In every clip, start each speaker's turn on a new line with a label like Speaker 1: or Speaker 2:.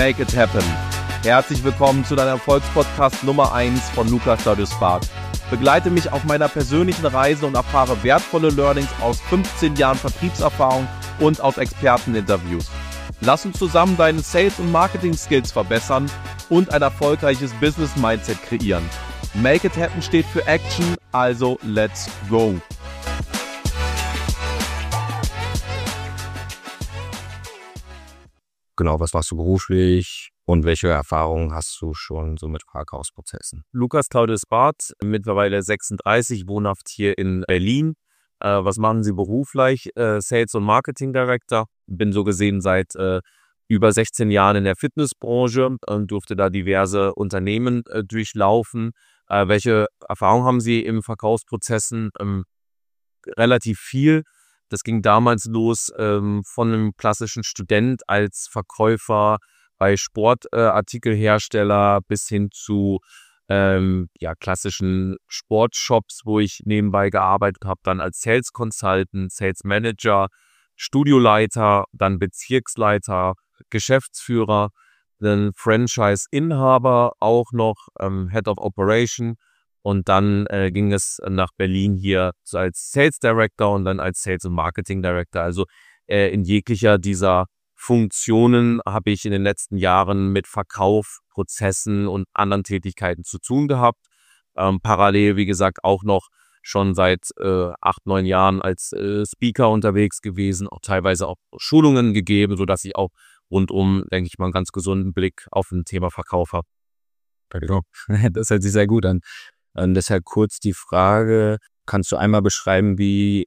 Speaker 1: Make it happen. Herzlich willkommen zu deinem Erfolgspodcast Nummer 1 von Lukas Claudius Barth. Begleite mich auf meiner persönlichen Reise und erfahre wertvolle Learnings aus 15 Jahren Vertriebserfahrung und aus Experteninterviews. Lass uns zusammen deine Sales- und Marketing-Skills verbessern und ein erfolgreiches Business-Mindset kreieren. Make it happen steht für Action, also let's go!
Speaker 2: Genau, was machst du beruflich und welche Erfahrungen hast du schon so mit Verkaufsprozessen?
Speaker 3: Lukas Claudius Barth, mittlerweile 36, wohnhaft hier in Berlin. Was machen Sie beruflich? Sales- und Marketing Director. Bin so gesehen seit über 16 Jahren in der Fitnessbranche und durfte da diverse Unternehmen durchlaufen. Welche Erfahrungen haben Sie im Verkaufsprozessen? Relativ viel. Das ging damals los von einem klassischen Student als Verkäufer bei Sportartikelhersteller bis hin zu klassischen Sportshops, wo ich nebenbei gearbeitet habe, dann als Sales Consultant, Sales Manager, Studioleiter, dann Bezirksleiter, Geschäftsführer, dann Franchise-Inhaber, auch noch Head of Operation. Und dann ging es nach Berlin hier als Sales Director und dann als Sales und Marketing Director. Also in jeglicher dieser Funktionen habe ich in den letzten Jahren mit Verkauf, Prozessen und anderen Tätigkeiten zu tun gehabt. Parallel, wie gesagt, auch noch schon seit 8, 9 Jahren als Speaker unterwegs gewesen, auch teilweise auch Schulungen gegeben, sodass ich auch rundum, denke ich mal, einen ganz gesunden Blick auf ein Thema Verkauf habe.
Speaker 2: Das hört sich sehr gut an. Deshalb kurz die Frage, kannst du einmal beschreiben, wie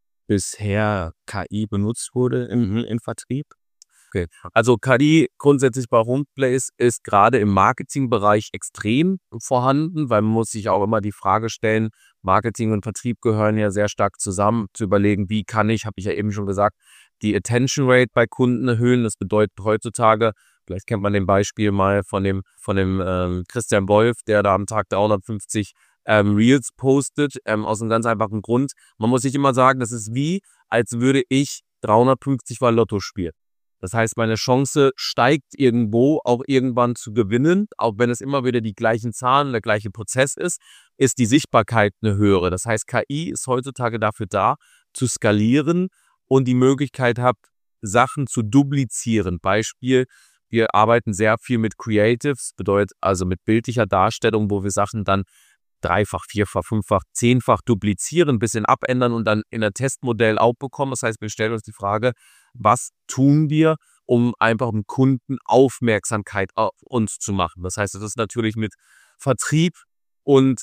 Speaker 2: bisher KI benutzt wurde im Vertrieb?
Speaker 3: Okay. Also KI grundsätzlich bei Homeplace ist gerade im Marketingbereich extrem vorhanden, weil man muss sich auch immer die Frage stellen, Marketing und Vertrieb gehören ja sehr stark zusammen, zu überlegen, wie kann ich, habe ich ja eben schon gesagt, die Attention Rate bei Kunden erhöhen. Das bedeutet heutzutage, vielleicht kennt man den Beispiel mal von dem Christian Wolf, der da am Tag 350 Reels postet, aus einem ganz einfachen Grund. Man muss sich immer sagen, das ist wie, als würde ich 350 Mal Lotto spielen. Das heißt, meine Chance steigt irgendwo auch irgendwann zu gewinnen, auch wenn es immer wieder die gleichen Zahlen, der gleiche Prozess ist die Sichtbarkeit eine höhere. Das heißt, KI ist heutzutage dafür da, zu skalieren und die Möglichkeit hat, Sachen zu duplizieren. Beispiel, wir arbeiten sehr viel mit Creatives, bedeutet also mit bildlicher Darstellung, wo wir Sachen dann 3-fach, 4-fach, 5-fach, 10-fach duplizieren, ein bisschen abändern und dann in ein Testmodell auch bekommen. Das heißt, wir stellen uns die Frage, was tun wir, um einfach dem Kunden Aufmerksamkeit auf uns zu machen. Das heißt, das ist natürlich mit Vertrieb und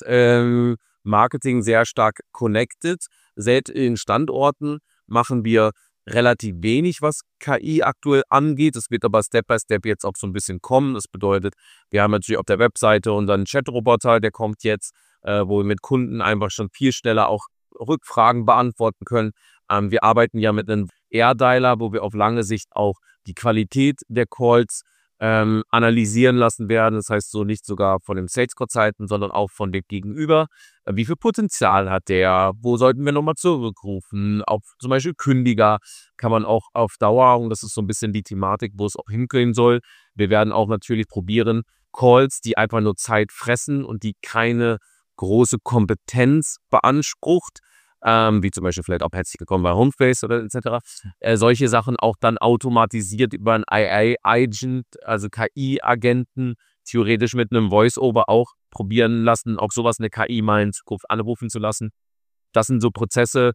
Speaker 3: Marketing sehr stark connected. Selbst in Standorten machen wir relativ wenig, was KI aktuell angeht. Es wird aber Step by Step jetzt auch so ein bisschen kommen. Das bedeutet, wir haben natürlich auf der Webseite unseren Chatroboter, der kommt jetzt, wo wir mit Kunden einfach schon viel schneller auch Rückfragen beantworten können. Wir arbeiten ja mit einem AirDialer, wo wir auf lange Sicht auch die Qualität der Calls analysieren lassen werden. Das heißt, so nicht sogar von dem Sales Consultant, sondern auch von dem Gegenüber. Wie viel Potenzial hat der? Wo sollten wir nochmal zurückrufen? Auf zum Beispiel Kündiger kann man auch auf Dauer, und das ist so ein bisschen die Thematik, wo es auch hingehen soll. Wir werden auch natürlich probieren, Calls, die einfach nur Zeit fressen und die keine große Kompetenz beansprucht, wie zum Beispiel vielleicht auch herzlich willkommen bei Homeplace oder etc. Solche Sachen auch dann automatisiert über einen AI-Agent, also KI-Agenten, theoretisch mit einem Voice-Over auch probieren lassen, auch sowas eine KI mal in Zukunft anrufen zu lassen. Das sind so Prozesse,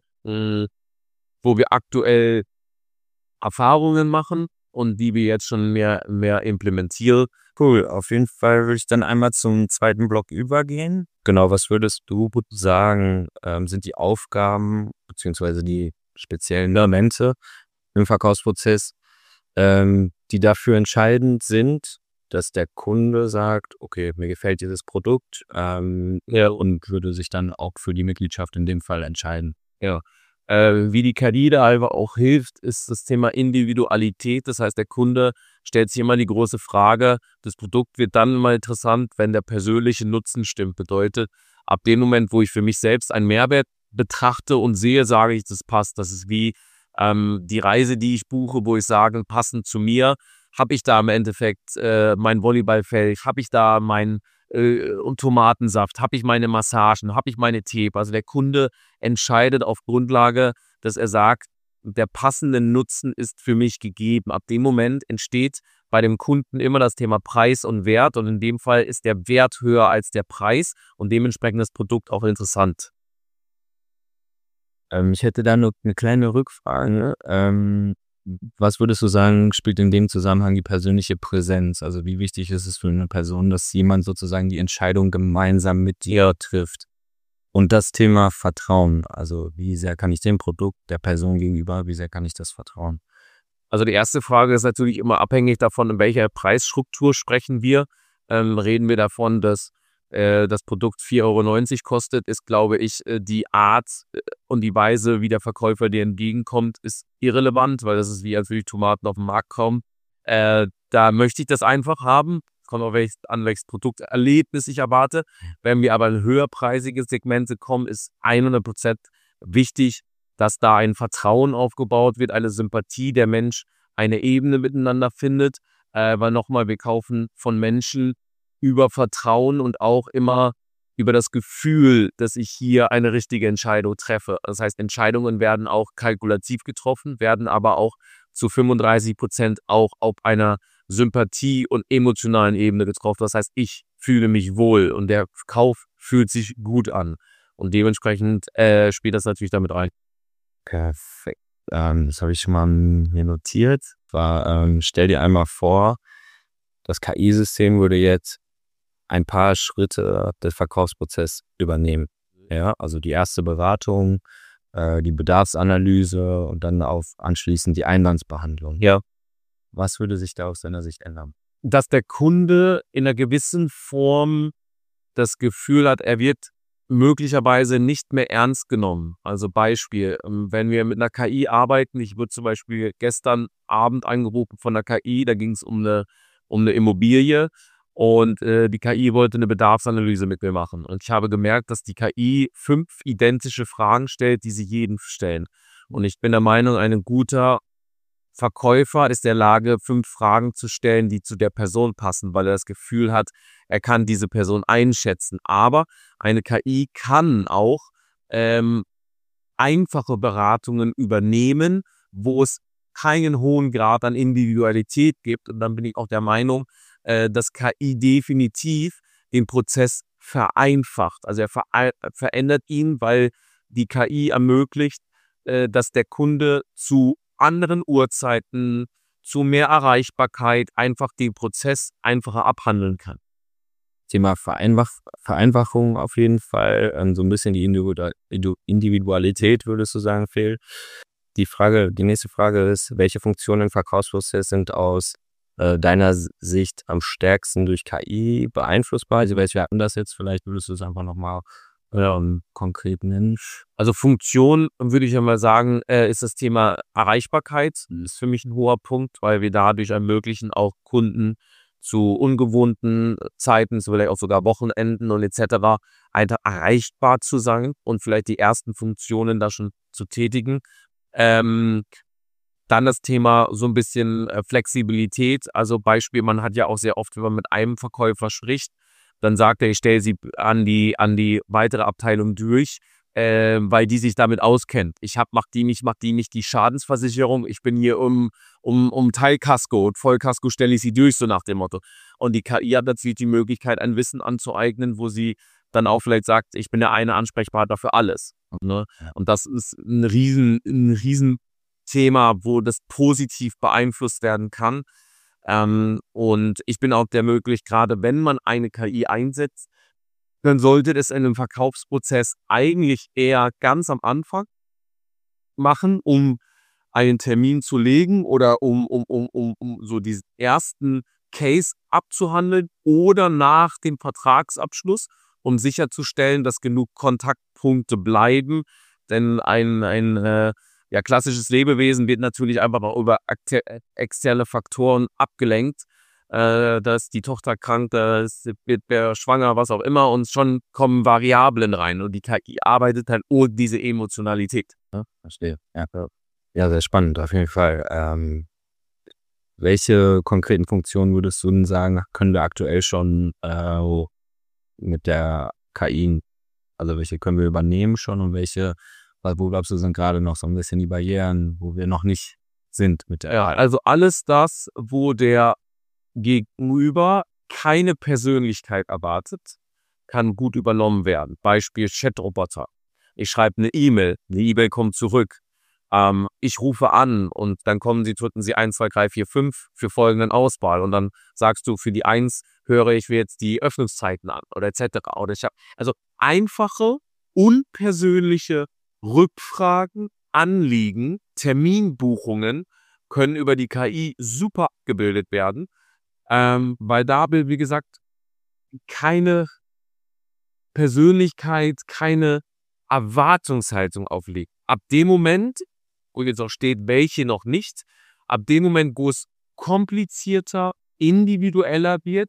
Speaker 3: wo wir aktuell Erfahrungen machen und die wir jetzt schon mehr implementieren.
Speaker 2: Cool, auf jeden Fall würde ich dann einmal zum zweiten Block übergehen. Genau, was würdest du sagen, sind die Aufgaben bzw. die speziellen Elemente im Verkaufsprozess, die dafür entscheidend sind, dass der Kunde sagt, okay, mir gefällt dieses Produkt und würde sich dann auch für die Mitgliedschaft in dem Fall entscheiden.
Speaker 3: Ja. Wie die KI da einfach auch hilft, ist das Thema Individualität. Das heißt, der Kunde stellt sich immer die große Frage, das Produkt wird dann immer interessant, wenn der persönliche Nutzen stimmt. Bedeutet, ab dem Moment, wo ich für mich selbst einen Mehrwert betrachte und sehe, sage ich, das passt. Das ist wie die Reise, die ich buche, wo ich sage, passend zu mir, habe ich da im Endeffekt mein Volleyballfeld, habe ich da mein und Tomatensaft, habe ich meine Massagen, habe ich meine Tape. Also der Kunde entscheidet auf Grundlage, dass er sagt, der passende Nutzen ist für mich gegeben. Ab dem Moment entsteht bei dem Kunden immer das Thema Preis und Wert und in dem Fall ist der Wert höher als der Preis und dementsprechend das Produkt auch interessant.
Speaker 2: Ich hätte da noch eine kleine Rückfrage. Was würdest du sagen, spielt in dem Zusammenhang die persönliche Präsenz? Also wie wichtig ist es für eine Person, dass jemand sozusagen die Entscheidung gemeinsam mit dir trifft? Und das Thema Vertrauen, also wie sehr kann ich dem Produkt, der Person gegenüber, wie sehr kann ich das vertrauen?
Speaker 3: Also die erste Frage ist natürlich immer abhängig davon, in welcher Preisstruktur sprechen wir. Reden wir davon, dass das Produkt 4,90 € kostet, ist, glaube ich, die Art und die Weise, wie der Verkäufer dir entgegenkommt, ist irrelevant, weil das ist wie, als würde ich Tomaten auf den Markt kommen. Da möchte ich das einfach haben. Kommt auch an, welches Produkterlebnis ich erwarte. Wenn wir aber in höherpreisige Segmente kommen, ist 100% wichtig, dass da ein Vertrauen aufgebaut wird, eine Sympathie, der Mensch eine Ebene miteinander findet. Weil nochmal, wir kaufen von Menschen über Vertrauen und auch immer über das Gefühl, dass ich hier eine richtige Entscheidung treffe. Das heißt, Entscheidungen werden auch kalkulativ getroffen, werden aber auch zu 35% auch auf einer Sympathie- und emotionalen Ebene getroffen. Das heißt, ich fühle mich wohl und der Kauf fühlt sich gut an. Und dementsprechend spielt das natürlich damit rein.
Speaker 2: Perfekt. Das habe ich schon mal mir notiert. Stell dir einmal vor, das KI-System würde jetzt ein paar Schritte des Verkaufsprozesses übernehmen. Ja, also die erste Beratung, die Bedarfsanalyse und dann anschließend die Einwandsbehandlung. Ja. Was würde sich da aus deiner Sicht ändern?
Speaker 3: Dass der Kunde in einer gewissen Form das Gefühl hat, er wird möglicherweise nicht mehr ernst genommen. Also Beispiel, wenn wir mit einer KI arbeiten, ich wurde zum Beispiel gestern Abend angerufen von der KI, da ging es um eine Immobilie und die KI wollte eine Bedarfsanalyse mit mir machen. Und ich habe gemerkt, dass die KI 5 identische Fragen stellt, die sie jedem stellen. Und ich bin der Meinung, ein guter Verkäufer ist in der Lage, 5 Fragen zu stellen, die zu der Person passen, weil er das Gefühl hat, er kann diese Person einschätzen. Aber eine KI kann auch einfache Beratungen übernehmen, wo es keinen hohen Grad an Individualität gibt. Und dann bin ich auch der Meinung, dass KI definitiv den Prozess vereinfacht. Also er verändert ihn, weil die KI ermöglicht, dass der Kunde zu anderen Uhrzeiten, zu mehr Erreichbarkeit einfach den Prozess einfacher abhandeln kann.
Speaker 2: Thema Vereinfachung auf jeden Fall, so ein bisschen die Individualität, würdest du sagen, fehlt. Die nächste Frage ist, welche Funktionen im Verkaufsprozess sind aus deiner Sicht am stärksten durch KI beeinflussbar? Also welche hatten das jetzt? Vielleicht würdest du es einfach nochmal konkret nennen.
Speaker 3: Also Funktion, würde ich einmal sagen, ist das Thema Erreichbarkeit. Ist für mich ein hoher Punkt, weil wir dadurch ermöglichen, auch Kunden zu ungewohnten Zeiten, vielleicht auch sogar Wochenenden und etc. einfach erreichbar zu sein und vielleicht die ersten Funktionen da schon zu tätigen. Dann das Thema so ein bisschen Flexibilität. Also Beispiel, man hat ja auch sehr oft, wenn man mit einem Verkäufer spricht, dann sagt er, ich stelle sie an die weitere Abteilung durch, weil die sich damit auskennt. Mach die nicht die Schadensversicherung. Ich bin hier um Teilkasko und Vollkasko stelle ich sie durch, so nach dem Motto. Und die KI hat natürlich die Möglichkeit, ein Wissen anzueignen, wo sie dann auch vielleicht sagt, ich bin der eine Ansprechpartner für alles. Ne? Und das ist ein riesen Thema, wo das positiv beeinflusst werden kann. Und ich bin auch der Möglichkeit, gerade wenn man eine KI einsetzt, dann sollte das in einem Verkaufsprozess eigentlich eher ganz am Anfang machen, um einen Termin zu legen oder um so diesen ersten Case abzuhandeln oder nach dem Vertragsabschluss, um sicherzustellen, dass genug Kontaktpunkte bleiben. Denn ein klassisches Lebewesen wird natürlich einfach mal über externe Faktoren abgelenkt. Da ist die Tochter krank, wird wer schwanger, was auch immer, und schon kommen Variablen rein. Und die KI arbeitet halt ohne diese Emotionalität.
Speaker 2: Ja, verstehe. Ja, sehr spannend, auf jeden Fall. Welche konkreten Funktionen würdest du denn sagen, können wir aktuell schon mit der KI, also welche können wir übernehmen schon und welche, wo glaubst du, sind gerade noch so ein bisschen die Barrieren, wo wir noch nicht sind mit der
Speaker 3: Ja, also alles das, wo der Gegenüber keine Persönlichkeit erwartet, kann gut übernommen werden. Beispiel Chatroboter. Ich schreibe eine E-Mail kommt zurück. Ich rufe an und dann drücken Sie 1, 2, 3, 4, 5 für folgenden Auswahl und dann sagst du, für die 1 höre ich mir jetzt die Öffnungszeiten an oder etc. Also einfache, unpersönliche Rückfragen, Anliegen, Terminbuchungen können über die KI super abgebildet werden, weil da, wie gesagt, keine Persönlichkeit, keine Erwartungshaltung aufliegt. Ab dem Moment, wo jetzt auch steht, welche noch nicht, ab dem Moment, wo es komplizierter, individueller wird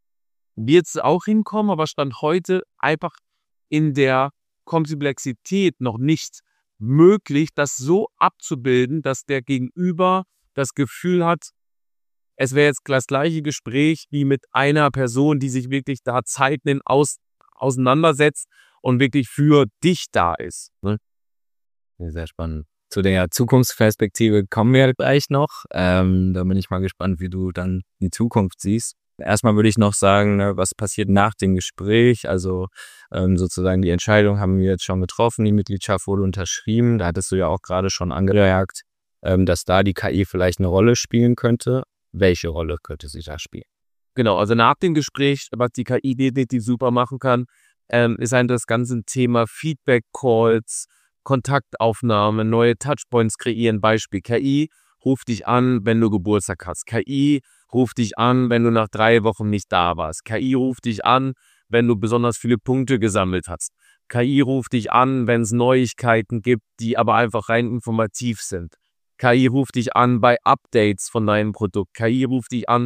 Speaker 3: es auch hinkommen, aber Stand heute einfach in der Komplexität noch nicht möglich, das so abzubilden, dass der Gegenüber das Gefühl hat, es wäre jetzt das gleiche Gespräch wie mit einer Person, die sich wirklich da Zeit nimmt, auseinandersetzt und wirklich für dich da ist. Ne?
Speaker 2: Sehr spannend. Zu der Zukunftsperspektive kommen wir gleich noch. Da bin ich mal gespannt, wie du dann die Zukunft siehst. Erstmal würde ich noch sagen, was passiert nach dem Gespräch. Also sozusagen die Entscheidung haben wir jetzt schon getroffen, die Mitgliedschaft wurde unterschrieben. Da hattest du ja auch gerade schon angemerkt, dass da die KI vielleicht eine Rolle spielen könnte. Welche Rolle könnte sie da spielen?
Speaker 3: Genau, also nach dem Gespräch, was die KI definitiv super machen kann, ist das ganze Thema Feedback-Calls, Kontaktaufnahme, neue Touchpoints kreieren. Beispiel, KI ruft dich an, wenn du Geburtstag hast. KI ruft dich an, wenn du nach 3 Wochen nicht da warst. KI ruft dich an, wenn du besonders viele Punkte gesammelt hast. KI ruft dich an, wenn es Neuigkeiten gibt, die aber einfach rein informativ sind. KI ruft dich an bei Updates von deinem Produkt. KI ruft dich an,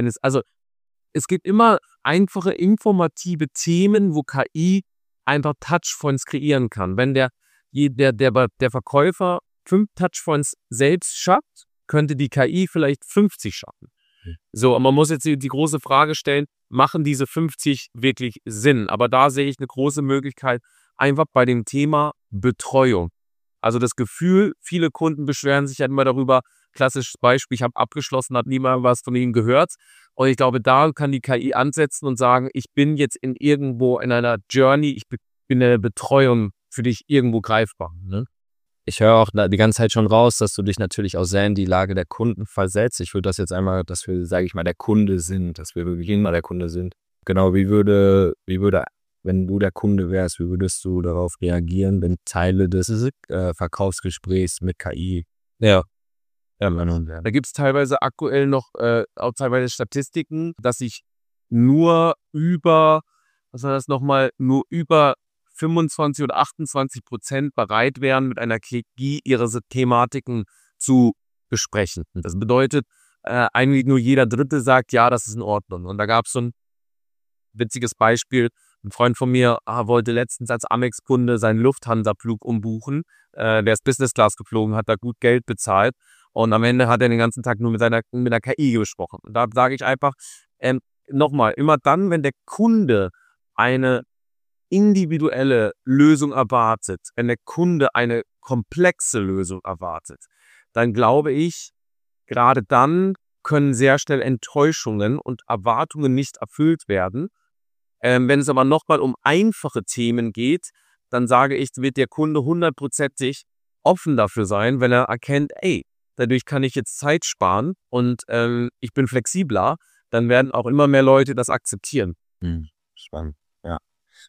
Speaker 3: es gibt immer einfache informative Themen, wo KI einfach Touchpoints kreieren kann. Wenn der Verkäufer 5 Touchpoints selbst schafft, könnte die KI vielleicht 50 schaffen. So, und man muss jetzt die große Frage stellen, machen diese 50 wirklich Sinn? Aber da sehe ich eine große Möglichkeit, einfach bei dem Thema Betreuung. Also das Gefühl, viele Kunden beschweren sich ja immer darüber, klassisches Beispiel, ich habe abgeschlossen, hat niemand was von ihnen gehört. Und ich glaube, da kann die KI ansetzen und sagen, ich bin jetzt irgendwo in einer Journey, ich bin in der Betreuung für dich irgendwo greifbar. Ne?
Speaker 2: Ich höre auch die ganze Zeit schon raus, dass du dich natürlich auch sehr in die Lage der Kunden versetzt. Ich würde das jetzt einmal, dass wir, sage ich mal, der Kunde sind, dass wir wirklich immer der Kunde sind. Genau, wie würde, wenn du der Kunde wärst, wie würdest du darauf reagieren, wenn Teile des Verkaufsgesprächs mit KI übernommen werden?
Speaker 3: Da gibt es teilweise aktuell noch auch teilweise Statistiken, dass sich nur über 25 oder 28% bereit wären, mit einer KI ihre Thematiken zu besprechen. Das bedeutet, eigentlich nur jeder Dritte sagt, ja, das ist in Ordnung. Und da gab es so ein witziges Beispiel. Ein Freund von mir wollte letztens als Amex-Kunde seinen Lufthansa-Flug umbuchen. Der ist Business Class geflogen, hat da gut Geld bezahlt. Und am Ende hat er den ganzen Tag nur mit der KI gesprochen. Und da sage ich einfach, nochmal, immer dann, wenn der Kunde eine individuelle Lösung erwartet, wenn der Kunde eine komplexe Lösung erwartet, dann glaube ich, gerade dann können sehr schnell Enttäuschungen und Erwartungen nicht erfüllt werden. Wenn es aber nochmal um einfache Themen geht, dann sage ich, wird der Kunde 100%ig offen dafür sein, wenn er erkennt, dadurch kann ich jetzt Zeit sparen und ich bin flexibler, dann werden auch immer mehr Leute das akzeptieren.
Speaker 2: Spannend, ja.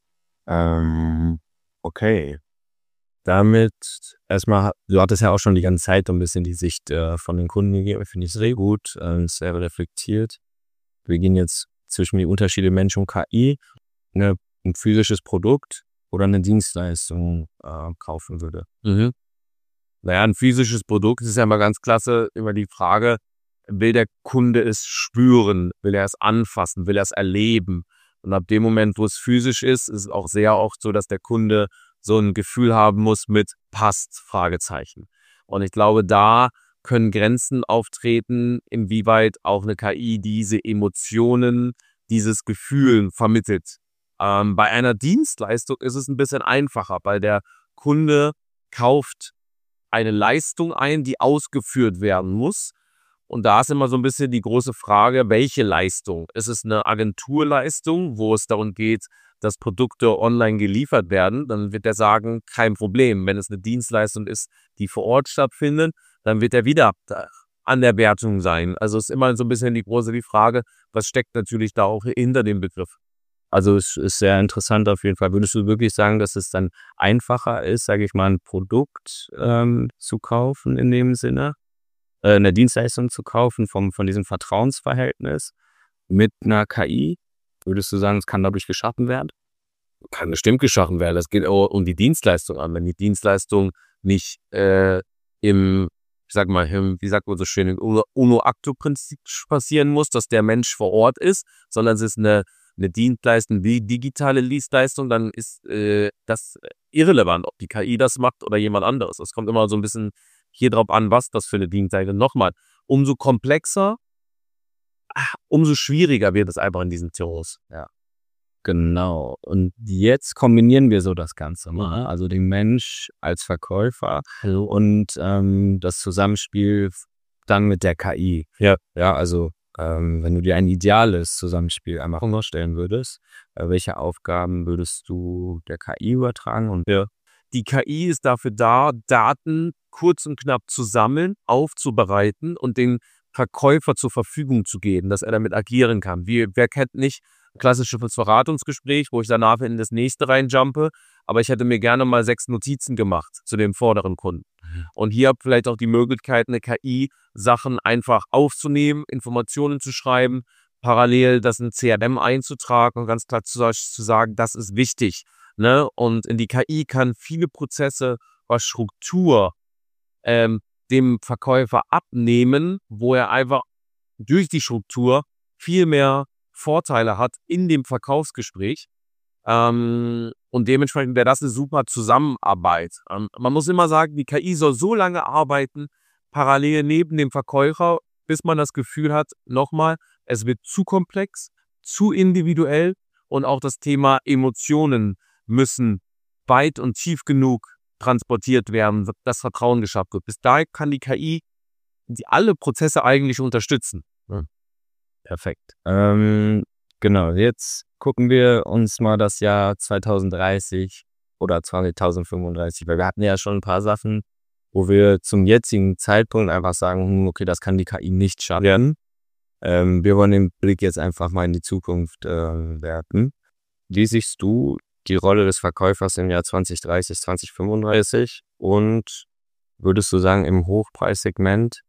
Speaker 2: Okay. Damit erstmal, du hattest ja auch schon die ganze Zeit so ein bisschen die Sicht von den Kunden gegeben, finde ich sehr gut, sehr reflektiert. Wir gehen jetzt zwischen die Unterschiede Mensch und KI, ein physisches Produkt oder eine Dienstleistung kaufen würde.
Speaker 3: Mhm. Naja, ein physisches Produkt ist ja immer ganz klasse, immer die Frage, will der Kunde es spüren, will er es anfassen, will er es erleben? Und ab dem Moment, wo es physisch ist es auch sehr oft so, dass der Kunde so ein Gefühl haben muss mit passt, Fragezeichen. Und ich glaube, da können Grenzen auftreten, inwieweit auch eine KI diese Emotionen, dieses Gefühl vermittelt. Bei einer Dienstleistung ist es ein bisschen einfacher, weil der Kunde kauft eine Leistung ein, die ausgeführt werden muss. Und da ist immer so ein bisschen die große Frage, welche Leistung? Ist es eine Agenturleistung, wo es darum geht, dass Produkte online geliefert werden? Dann wird er sagen, kein Problem. Wenn es eine Dienstleistung ist, die vor Ort stattfindet, dann wird er wieder an der Wertung sein. Also ist immer so ein bisschen die Frage, was steckt natürlich da auch hinter dem Begriff?
Speaker 2: Also es ist sehr interessant auf jeden Fall. Würdest du wirklich sagen, dass es dann einfacher ist, sage ich mal, ein Produkt zu kaufen in dem Sinne, eine Dienstleistung zu kaufen von diesem Vertrauensverhältnis mit einer KI? Würdest du sagen, es kann dadurch geschaffen werden?
Speaker 3: Kann bestimmt geschaffen werden. Es geht auch um die Dienstleistung an. Wenn die Dienstleistung nicht wie sagt man so schön, im Uno-Acto-Prinzip passieren muss, dass der Mensch vor Ort ist, sondern es ist eine Dienstleistung, wie digitale Dienstleistung, dann ist das irrelevant, ob die KI das macht oder jemand anderes. Es kommt immer so ein bisschen hier drauf an, was das für eine Dienstleistung. Nochmal, umso komplexer, umso schwieriger wird es einfach in diesen Theos.
Speaker 2: Ja, genau. Und jetzt kombinieren wir so das Ganze mal. Also den Mensch als Verkäufer und das Zusammenspiel dann mit der KI.
Speaker 3: Ja,
Speaker 2: also wenn du dir ein ideales Zusammenspiel einmal vorstellen würdest, welche Aufgaben würdest du der KI übertragen? Und
Speaker 3: die KI ist dafür da, Daten kurz und knapp zu sammeln, aufzubereiten und den Verkäufer zur Verfügung zu geben, dass er damit agieren kann. Wer kennt nicht klassisches Beratungsgespräch, wo ich danach in das nächste reinjumpe, aber ich hätte mir gerne mal 6 Notizen gemacht zu dem vorderen Kunden. Und hier habt vielleicht auch die Möglichkeit, eine KI Sachen einfach aufzunehmen, Informationen zu schreiben, parallel das in CRM einzutragen und ganz klar zu sagen, das ist wichtig. Ne? Und in die KI kann viele Prozesse, was Struktur dem Verkäufer abnehmen, wo er einfach durch die Struktur viel mehr Vorteile hat in dem Verkaufsgespräch. Und dementsprechend wäre das eine super Zusammenarbeit. Man muss immer sagen, die KI soll so lange arbeiten, parallel neben dem Verkäufer, bis man das Gefühl hat, nochmal, es wird zu komplex, zu individuell und auch das Thema Emotionen müssen weit und tief genug transportiert werden, das Vertrauen geschafft wird. Bis dahin kann die KI alle Prozesse eigentlich unterstützen.
Speaker 2: Ja. Perfekt. Genau, jetzt gucken wir uns mal das Jahr 2030 oder 2035, weil wir hatten ja schon ein paar Sachen, wo wir zum jetzigen Zeitpunkt einfach sagen, okay, das kann die KI nicht schaffen. Wir wollen den Blick jetzt einfach mal in die Zukunft werfen. Wie siehst du die Rolle des Verkäufers im Jahr 2030, 2035 und würdest du sagen, im Hochpreissegment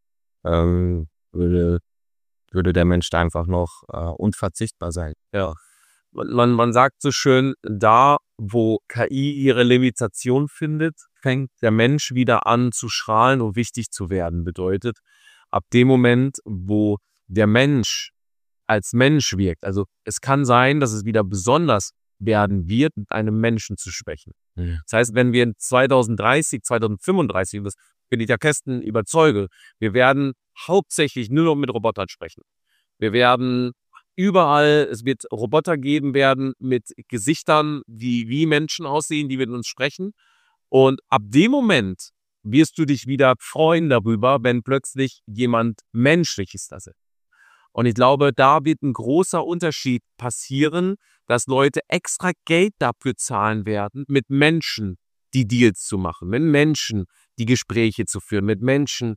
Speaker 2: würde der Mensch da einfach noch unverzichtbar sein?
Speaker 3: Ja, man sagt so schön, da wo KI ihre Limitation findet, fängt der Mensch wieder an zu strahlen und wichtig zu werden. Bedeutet, ab dem Moment, wo der Mensch als Mensch wirkt, also es kann sein, dass es wieder besonders werden wird, mit einem Menschen zu sprechen. Das heißt, wenn wir in 2030, 2035, das bin ich der festen überzeuge, wir werden hauptsächlich nur noch mit Robotern sprechen. Wir werden überall, es wird Roboter geben werden mit Gesichtern, die wie Menschen aussehen, die mit uns sprechen. Und ab dem Moment wirst du dich wieder freuen darüber, wenn plötzlich jemand Menschliches da ist. Und ich glaube, da wird ein großer Unterschied passieren, dass Leute extra Geld dafür zahlen werden, mit Menschen die Deals zu machen, mit Menschen die Gespräche zu führen, mit Menschen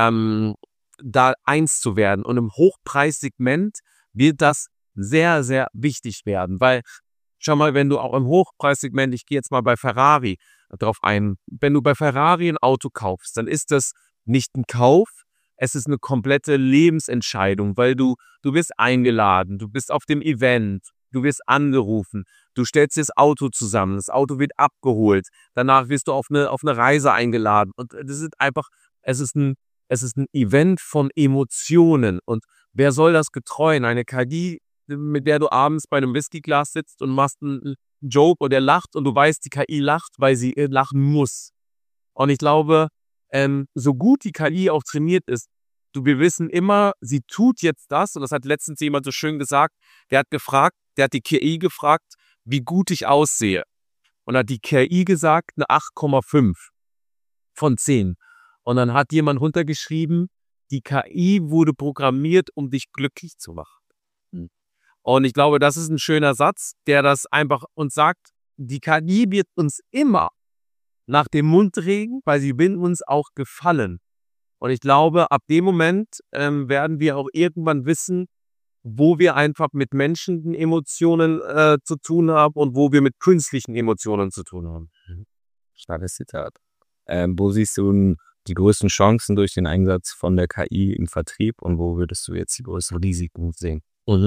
Speaker 3: da eins zu werden. Und im Hochpreissegment wird das sehr, sehr wichtig werden. Weil, schau mal, wenn du auch im Hochpreissegment, ich gehe jetzt mal bei Ferrari drauf ein, wenn du bei Ferrari ein Auto kaufst, dann ist das nicht ein Kauf, es ist eine komplette Lebensentscheidung, weil du wirst eingeladen, du bist auf dem Event, du wirst angerufen, du stellst dir das Auto zusammen, das Auto wird abgeholt, danach wirst du auf eine Reise eingeladen und das ist einfach, es ist ein Event von Emotionen und wer soll das getreuen? Eine KI, mit der du abends bei einem Whiskyglas sitzt und machst einen Joke und der lacht und du weißt, die KI lacht, weil sie lachen muss. Und ich glaube, so gut die KI auch trainiert ist, wir wissen immer, sie tut jetzt das, und das hat letztens jemand so schön gesagt, der hat die KI gefragt, wie gut ich aussehe. Und hat die KI gesagt, eine 8,5 von 10. Und dann hat jemand runtergeschrieben, die KI wurde programmiert, um dich glücklich zu machen. Und ich glaube, das ist ein schöner Satz, der das einfach uns sagt, die KI wird uns immer nach dem Mund reden, weil sie will uns auch gefallen. Und ich glaube, ab dem Moment werden wir auch irgendwann wissen, wo wir einfach mit menschlichen Emotionen zu tun haben und wo wir mit künstlichen Emotionen zu tun haben.
Speaker 2: Starkes Zitat. Wo siehst du die größten Chancen durch den Einsatz von der KI im Vertrieb und wo würdest du jetzt die größten Risiken sehen?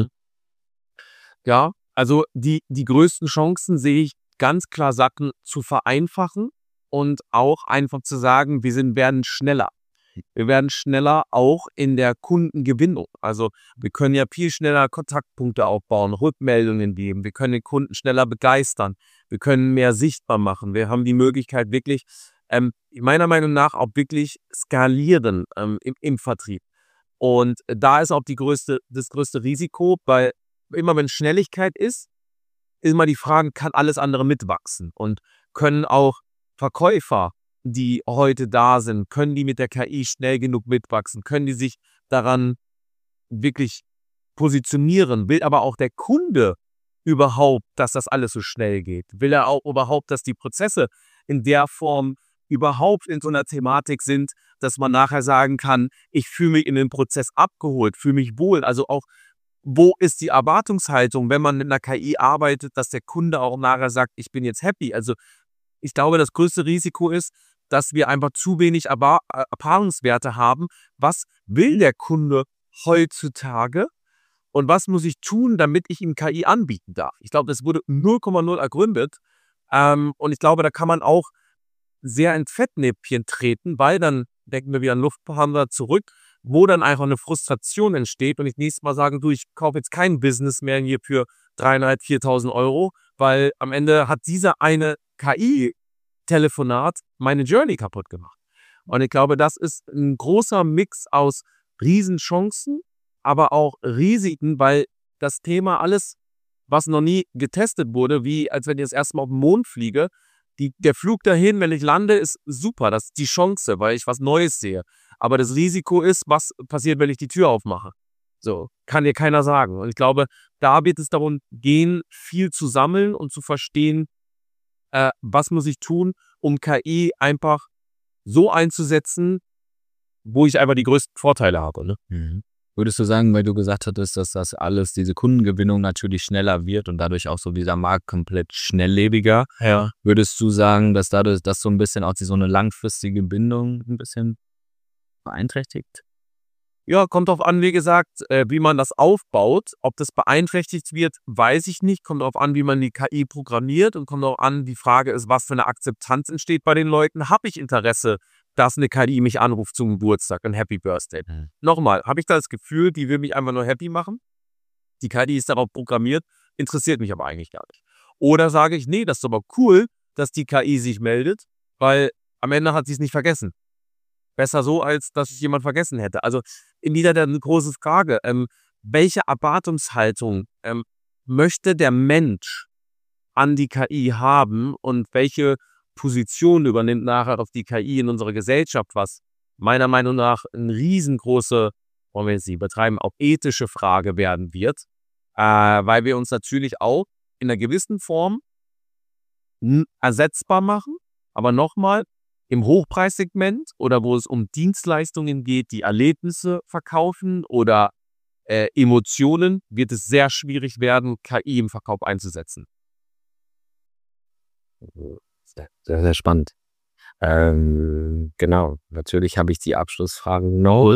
Speaker 3: Ja, also die größten Chancen sehe ich ganz klar, Sachen zu vereinfachen und auch einfach zu sagen, werden schneller. Wir werden schneller auch in der Kundengewinnung. Also wir können ja viel schneller Kontaktpunkte aufbauen, Rückmeldungen geben. Wir können den Kunden schneller begeistern. Wir können mehr sichtbar machen. Wir haben die Möglichkeit wirklich, meiner Meinung nach auch wirklich skalieren im Vertrieb. Und da ist auch das größte Risiko, weil immer wenn Schnelligkeit ist immer die Frage, kann alles andere mitwachsen? Und können auch Verkäufer, die heute da sind, können die mit der KI schnell genug mitwachsen? Können die sich daran wirklich positionieren? Will aber auch der Kunde überhaupt, dass das alles so schnell geht? Will er auch überhaupt, dass die Prozesse in der Form überhaupt in so einer Thematik sind, dass man nachher sagen kann, ich fühle mich in den Prozess abgeholt, fühle mich wohl. Also auch, wo ist die Erwartungshaltung, wenn man mit einer KI arbeitet, dass der Kunde auch nachher sagt, ich bin jetzt happy. Also ich glaube, das größte Risiko ist, dass wir einfach zu wenig Erfahrungswerte haben. Was will der Kunde heutzutage und was muss ich tun, damit ich ihm KI anbieten darf? Ich glaube, das wurde 0,0 ergründet. Und ich glaube, da kann man auch sehr ins Fettnäpfchen treten, weil dann denken wir wieder an Luftbehandler zurück, wo dann einfach eine Frustration entsteht und ich nächstes Mal sage, ich kaufe jetzt kein Business mehr hier für 3.500, 4.000 Euro, weil am Ende hat dieser eine KI-Telefonat meine Journey kaputt gemacht. Und ich glaube, das ist ein großer Mix aus Riesenchancen, aber auch Risiken, weil das Thema alles, was noch nie getestet wurde, wie als wenn ich das erste Mal auf den Mond fliege, der Flug dahin, wenn ich lande, ist super. Das ist die Chance, weil ich was Neues sehe. Aber das Risiko ist, was passiert, wenn ich die Tür aufmache. So, kann dir keiner sagen. Und ich glaube, da wird es darum gehen, viel zu sammeln und zu verstehen, was muss ich tun, um KI einfach so einzusetzen, wo ich einfach die größten Vorteile habe. Ne?
Speaker 2: Mhm. Würdest du sagen, weil du gesagt hattest, dass das alles, diese Kundengewinnung natürlich schneller wird und dadurch auch so dieser Markt komplett schnelllebiger,
Speaker 3: Ja.
Speaker 2: würdest du sagen, dass dadurch das so ein bisschen auch so eine langfristige Bindung ein bisschen beeinträchtigt?
Speaker 3: Ja, kommt drauf an, wie gesagt, wie man das aufbaut. Ob das beeinträchtigt wird, weiß ich nicht. Kommt darauf an, wie man die KI programmiert und kommt darauf an, die Frage ist, was für eine Akzeptanz entsteht bei den Leuten. Habe ich Interesse, dass eine KI mich anruft zum Geburtstag, ein Happy Birthday? Nochmal, habe ich da das Gefühl, die will mich einfach nur happy machen? Die KI ist darauf programmiert, interessiert mich aber eigentlich gar nicht. Oder sage ich, nee, das ist aber cool, dass die KI sich meldet, weil am Ende hat sie es nicht vergessen. Besser so, als dass es jemand vergessen hätte. Also wieder eine große Frage. Welche Erwartungshaltung möchte der Mensch an die KI haben und welche Position übernimmt nachher auf die KI in unserer Gesellschaft, was meiner Meinung nach eine riesengroße, wollen wir jetzt nicht übertreiben, auch ethische Frage werden wird, weil wir uns natürlich auch in einer gewissen Form ersetzbar machen, aber nochmal, im Hochpreissegment oder wo es um Dienstleistungen geht, die Erlebnisse verkaufen oder Emotionen, wird es sehr schwierig werden, KI im Verkauf einzusetzen.
Speaker 2: Sehr, sehr spannend. Genau, natürlich habe ich die Abschlussfragen noch.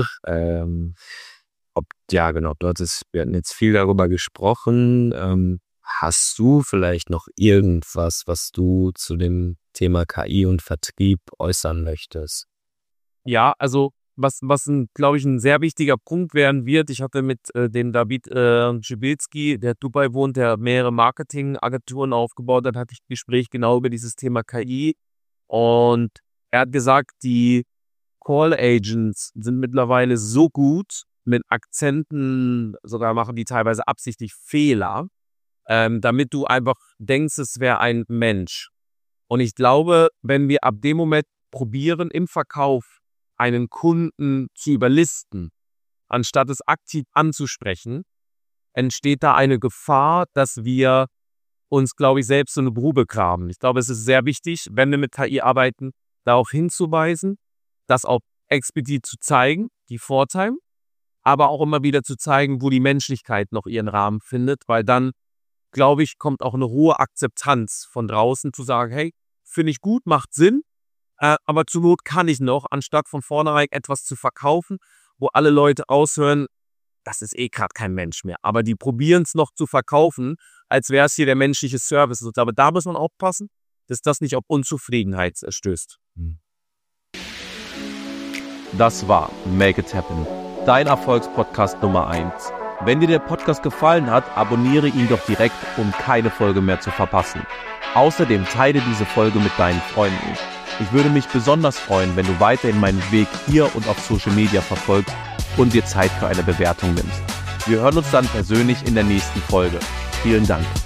Speaker 2: Wir hatten jetzt viel darüber gesprochen. Hast du vielleicht noch irgendwas, was du zu dem Thema KI und Vertrieb äußern möchtest?
Speaker 3: Ja, also was glaube ich, ein sehr wichtiger Punkt werden wird. Ich hatte mit dem David Schibilski, der Dubai wohnt, der mehrere Marketingagenturen aufgebaut hat, hatte ich ein Gespräch genau über dieses Thema KI. Und er hat gesagt, die Call Agents sind mittlerweile so gut mit Akzenten, sogar machen die teilweise absichtlich Fehler, damit du einfach denkst, es wäre ein Mensch. Und ich glaube, wenn wir ab dem Moment probieren, im Verkauf einen Kunden zu überlisten, anstatt es aktiv anzusprechen, entsteht da eine Gefahr, dass wir uns, glaube ich, selbst so eine Grube graben. Ich glaube, es ist sehr wichtig, wenn wir mit KI arbeiten, darauf hinzuweisen, das auch explizit zu zeigen, die Vorteile, aber auch immer wieder zu zeigen, wo die Menschlichkeit noch ihren Rahmen findet, weil dann, glaube ich, kommt auch eine hohe Akzeptanz von draußen zu sagen, hey, finde ich gut, macht Sinn, aber zur Not kann ich noch, anstatt von vornherein etwas zu verkaufen, wo alle Leute aushören, das ist eh gerade kein Mensch mehr. Aber die probieren es noch zu verkaufen, als wäre es hier der menschliche Service. Aber da muss man aufpassen, dass das nicht auf Unzufriedenheit stößt.
Speaker 1: Das war Make It Happen, dein Erfolgspodcast Nummer 1. Wenn dir der Podcast gefallen hat, abonniere ihn doch direkt, um keine Folge mehr zu verpassen. Außerdem teile diese Folge mit deinen Freunden. Ich würde mich besonders freuen, wenn du weiterhin meinen Weg hier und auf Social Media verfolgst und dir Zeit für eine Bewertung nimmst. Wir hören uns dann persönlich in der nächsten Folge. Vielen Dank.